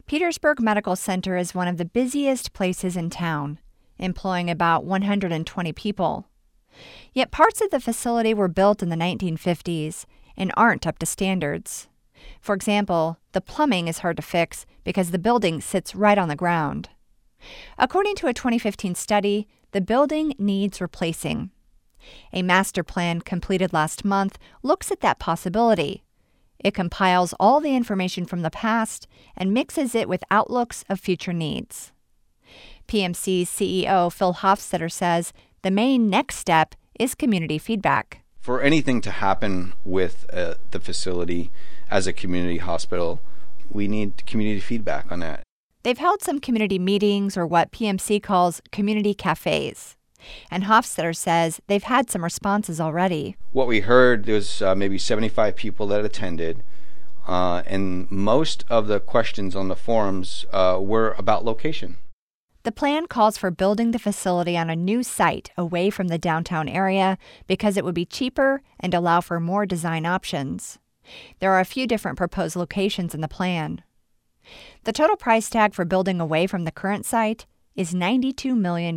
Petersburg Medical Center is one of the busiest places in town, employing about 120 people. Yet parts of the facility were built in the 1950s and aren't up to standards. For example, the plumbing is hard to fix because the building sits right on the ground. According to a 2015 study, the building needs replacing. A master plan completed last month looks at that possibility. It compiles all the information from the past and mixes it with outlooks of future needs. PMC's CEO Phil Hofstetter says the main next step is community feedback. For anything to happen with the facility as a community hospital, we need community feedback on that. They've held some community meetings, or what PMC calls community cafes. And Hofstetter says they've had some responses already. What we heard, there was maybe 75 people that attended, and most of the questions on the forums were about location. The plan calls for building the facility on a new site away from the downtown area because it would be cheaper and allow for more design options. There are a few different proposed locations in the plan. The total price tag for building away from the current site is $92 million.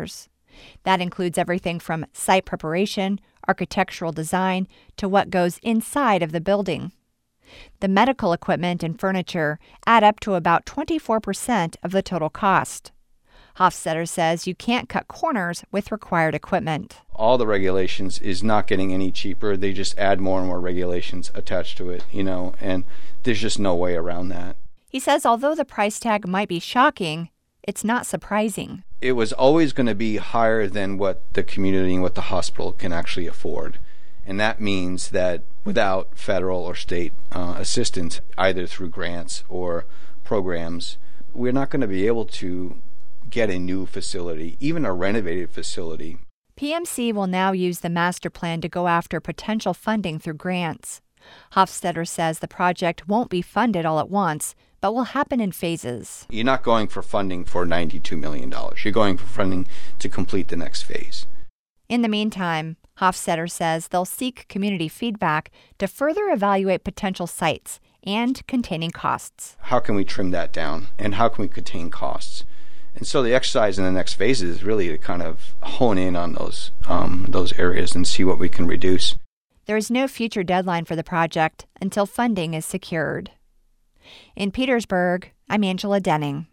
That includes everything from site preparation, architectural design, to what goes inside of the building. The medical equipment and furniture add up to about 24% of the total cost. Hofstetter says you can't cut corners with required equipment. All the regulations is not getting any cheaper. They just add more and more regulations attached to it, and there's just no way around that. He says although the price tag might be shocking, it's not surprising. It was always going to be higher than what the community and what the hospital can actually afford. And that means that without federal or state assistance, either through grants or programs, we're not going to be able to get a new facility, even a renovated facility. PMC will now use the master plan to go after potential funding through grants. Hofstetter says the project won't be funded all at once, but will happen in phases. You're not going for funding for $92 million. You're going for funding to complete the next phase. In the meantime, Hofstetter says they'll seek community feedback to further evaluate potential sites and containing costs. How can we trim that down, and how can we contain costs? And so the exercise in the next phase is really to kind of hone in on those areas and see what we can reduce. There is no future deadline for the project until funding is secured. In Petersburg, I'm Angela Denning.